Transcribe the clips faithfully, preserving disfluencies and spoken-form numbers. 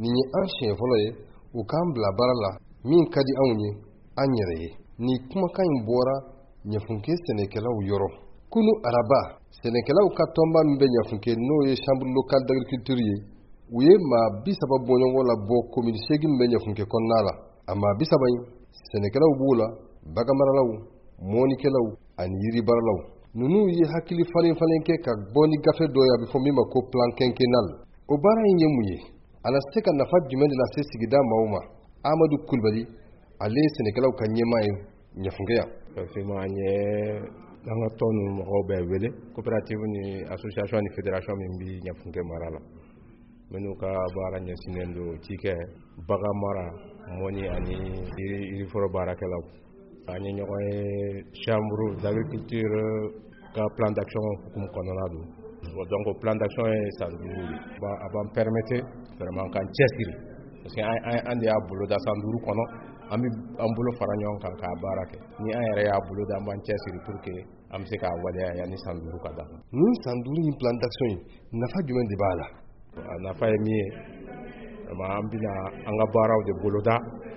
nin ye an siɲɛ fɔlɔ ye u k'an bila baara la min ka di anw ye an yɛrɛ ye. Ni kumakan in bɔra Ɲɛfunke sɛnɛkɛlaw yɔrɔ. Kunu araba sɛnɛkɛlaw ka tɔnba min bɛ Ɲɛfunke n'o ye chambre locale d'agriculture ye, u ye maa bi saba bɔɲɔgɔn la bɔ commune seegin bɛ Ɲɛfunke kɔnɔna la. A maa bi saba in sɛnɛkɛlaw b'o la, baganmaralaw, mɔnikɛlaw ani yiribaaralaw. Ninnu ye hakili falen falen kɛ ka bɔ ni gafe dɔ ye a bɛ fɔ min ma ko plan quinquennal. O baara in ye mun ye? A na se ka nafa jumɛn de lase sigida maaw ma? Amadu Kulibali, ale ye sɛnɛkɛlaw ka ɲɛmaa ye Ɲɛfunke yan. Effectivement, an ye an ka tɔn ninnu mɔgɔw bɛɛ wele, coopérative ni association ni fédération min bi Ɲɛfunke mara la. Minnu ka baara ɲɛsinnen don cikɛ, bagan mara, mɔni ani yiriforo baarakɛlaw. An ye ɲɔgɔn ye chambre d'agriculture ka plan d'action hukumu kɔnɔna don. Donc plan d'action ye san duuru de. A b'an permettre vraiment k'an cɛsiri parce que an de y'a boloda san duuru kɔnɔ, an bɛ an bolo fara ɲɔgɔn kan k'a baara kɛ. Ni an yɛrɛ y'a boloda an b'an cɛsiri pour que an bɛ se k'a waleya yanni san duuru ka dafa. Nin san duuru in plan d'action in nafa jumɛn de b'a la? A nafa ye min ye vraiment an bɛna an ka baaraw de boloda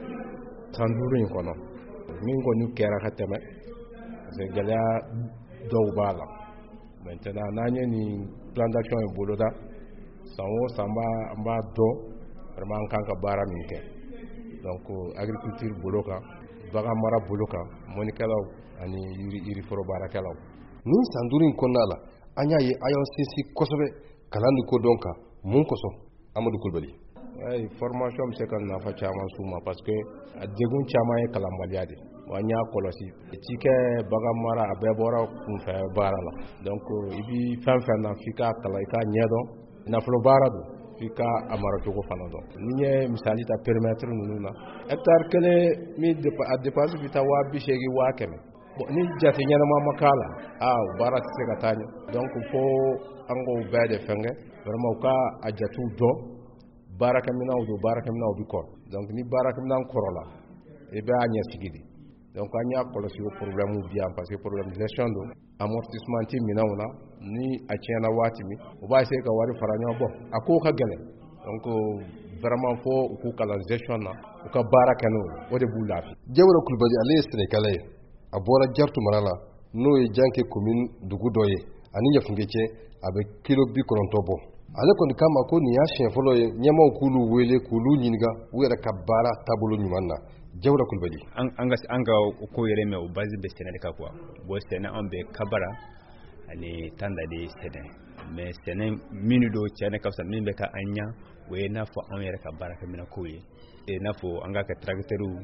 san duuru in kɔnɔ. Min kɔni kɛra ka tɛmɛ parce que gɛlɛya dɔw b'a la. Maintenant n'an ye nin plan d'action in boloda san o san an b'a dɔn vraiment an kan ka baara min kɛ. Donc agriculture bolo kan, bagan mara bolo kan, mɔnikɛlaw ani yiriforo baarakɛlaw. Nin san duuru in kɔnɔna la an y'a ye a y'aw sinsin kosɛbɛ kalan ni kodɔn kan. Mun kosɔn? Amadu Kulibali. Ayi, formation bɛ se ka nafa caman s'u ma parce que a degun caman ye kalanbaliya de. Wa an y'a kɔlɔsi. Cikɛ, bagan mara a bɛɛ bɔra kunfɛ baara la. Donc i bi fɛn fɛn na f'i k'a kalan i k'a ɲɛdɔn. Nafolo baara don. F'i ka a maracogo fana dɔn. Ni ye misali ta périmètre ninnu na, hectare kelen min a dépense bɛ taa waa bi seegin waa kɛmɛ. Bon ni jate ɲɛnama ma k'a la, ah baara tɛ se ka taa ɲɛ. Donc fo an k'o bɛɛ de fɛngɛ, vraiment u ka a jatew dɔn, baarakɛminɛnw don baarakɛminɛnw bi kɔrɔ. Donc ni baarakɛminɛn kɔrɔla, i bɛ a ɲɛsigi de. Donc an y'a kɔlɔsi o problème bi yan parce que problème de gestion don, amortissement ti minɛnw na, ni a tiɲɛna waati min, u b'a essayer ka wari fara ɲɔgɔn bɔ. A ko ka gɛlɛn. Donc vraiment fo u k'u kalan gestion na, u ka baara kɛ n'o ye, o de b'u lafi. Jawara Kulibali ale ye sɛnɛkɛla ye. A bɔra Jartu mara la n'o ye Janke commune dugu dɔ ye ani Ɲɛfunke cɛ a bɛ kilo bi kɔnɔntɔn bɔ. Ale kɔni kama ko nin y'a siɲɛ fɔlɔ ye ɲɛmaaw k'ulu wele k'ulu ɲininka u yɛrɛ ka baara taabolo ɲuman na. Jawara Kulibali. An ka an ka ko yɛrɛ mɛn o base bɛ sɛnɛ de kan quoi. Bon sɛnɛ an bɛ kabara ani tanda de sɛnɛ. Mais sɛnɛ minnu don cɛnɛ ka fisa min bɛ ka an ɲa o ye n'a fɔ anw yɛrɛ ka baarakɛminɛn ko ye. E n'a fɔ an ka kɛ tracteurs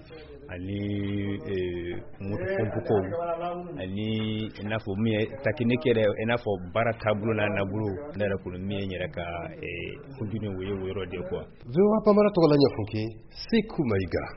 ani moto pompe kow ani i n'a fɔ min ye technique yɛrɛ i n'a fɔ baara taabolo n'a nabolo ne yɛrɛ kɔni min ye n yɛrɛ ka kuntigi o ye o yɔrɔ de quoi. V O A Panmara tɔgɔ la Ɲɛfunke, Seku Mayiga.